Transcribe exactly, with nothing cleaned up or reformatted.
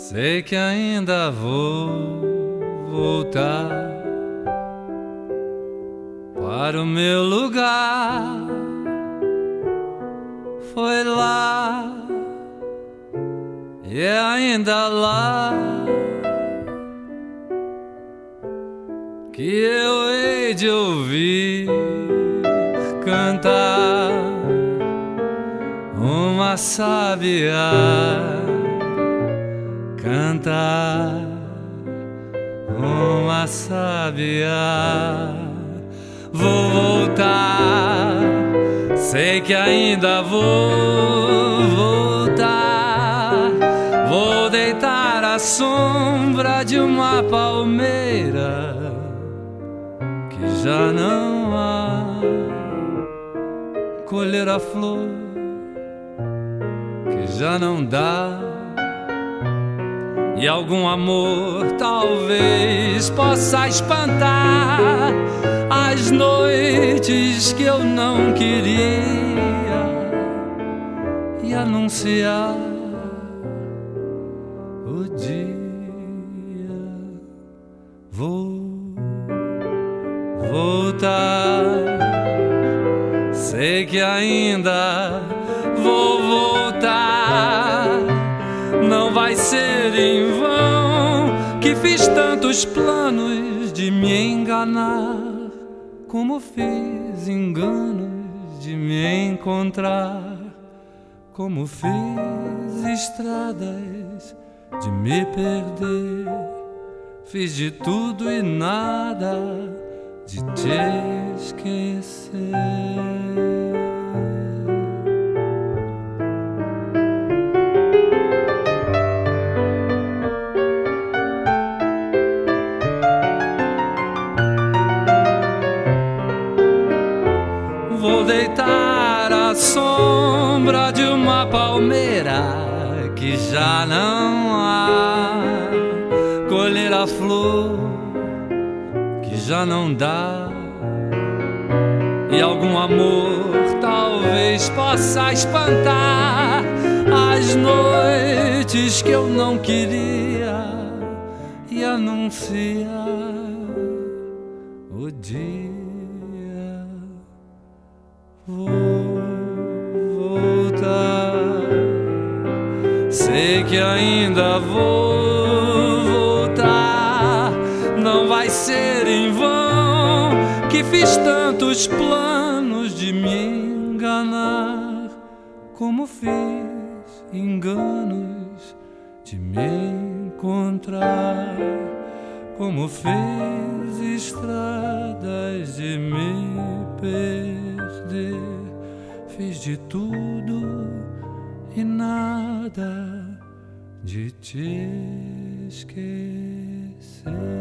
Sei que ainda vou voltar para o meu lugar. Foi lá e é ainda lá que eu hei de ouvir cantar uma sabiá, cantar uma sabiá. Vou voltar, sei que ainda vou voltar. Vou deitar à sombra de uma palmeira que já não há, colher a flor que já não dá. E algum amor talvez possa espantar as noites que eu não queria e anunciar o dia. Vou voltar, sei que ainda vou voltar. Não vai ser em vão que fiz tantos planos de me enganar, como fiz enganos de me encontrar, como fiz estradas de me perder. Fiz de tudo e nada de te esquecer. Vou deitar à sombra de uma palmeira que já não há, colher a flor que já não dá. E algum amor talvez possa espantar as noites que eu não queria e anunciar o dia. Vou voltar, sei que ainda vou voltar. Não vai ser em vão que fiz tantos planos de me enganar, como fiz enganos de me encontrar, como fiz estradas de me perder. Fiz de tudo e nada de te esquecer.